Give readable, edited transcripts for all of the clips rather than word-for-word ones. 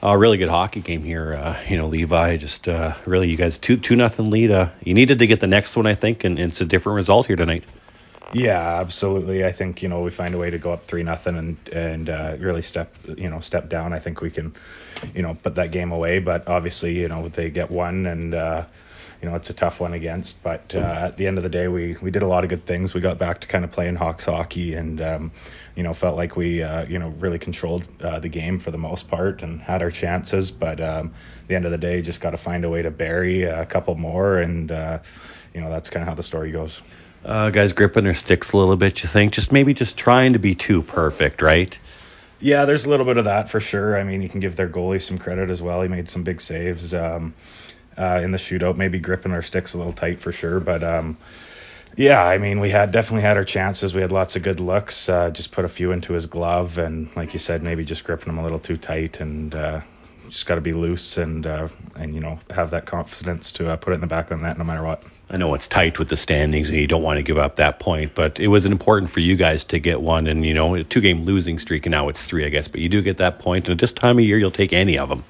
A really good hockey game here. Levi, just really, you guys 2-0 lead. You needed to get the next one, I think, and it's a different result here tonight. Yeah, absolutely. I think we find a way to go up 3-0 and really step down. I think we can put that game away. But obviously they get one and it's a tough one against. But at the end of the day, we did a lot of good things. We got back to kind of playing Hawks hockey and felt like we really controlled the game for the most part and had our chances. But at the end of the day, just got to find a way to bury a couple more and that's kind of how the story goes. Guys gripping their sticks a little bit, you think? Just trying to be too perfect, right? Yeah, there's a little bit of that for sure. I mean, you can give their goalie some credit as well. He made some big saves in the shootout, maybe gripping our sticks a little tight for sure. But yeah, I mean, we definitely had our chances. We had lots of good looks. Just put a few into his glove, and like you said, maybe just gripping him a little too tight, and just got to be loose and have that confidence to put it in the back of the net no matter what. I know it's tight with the standings and you don't want to give up that point, but it was important for you guys to get one. And, a 2-game losing streak, and now it's 3, I guess. But you do get that point, and at this time of year, you'll take any of them.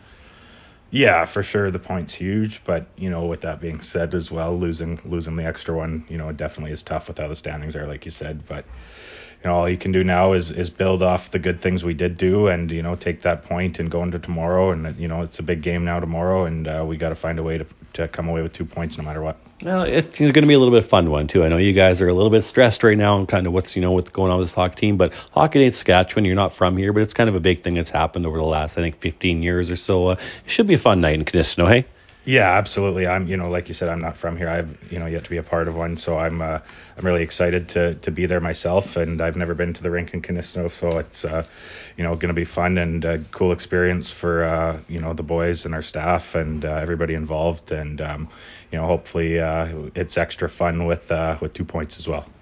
Yeah, for sure. The point's huge. But, with that being said as well, losing the extra one, it definitely is tough with how the standings are, like you said. But, all you can do now is build off the good things we did do and, take that point and go into tomorrow. And, it's a big game now tomorrow, and we got to find a way to come away with 2 points no matter what. Well, it's going to be a little bit of fun one, too. I know you guys are a little bit stressed right now and kind of what's going on with this hockey team. But Hockey Night Saskatchewan, you're not from here, but it's kind of a big thing that's happened over the last, I think, 15 years or so. It should be a fun night in Kinistino, hey? Yeah, absolutely. I'm, like you said, I'm not from here. I've, yet to be a part of one, so I'm really excited to be there myself. And I've never been to the rink in Kinistino, so it's, going to be fun and a cool experience for, the boys and our staff and everybody involved. And, hopefully it's extra fun with 2 points as well.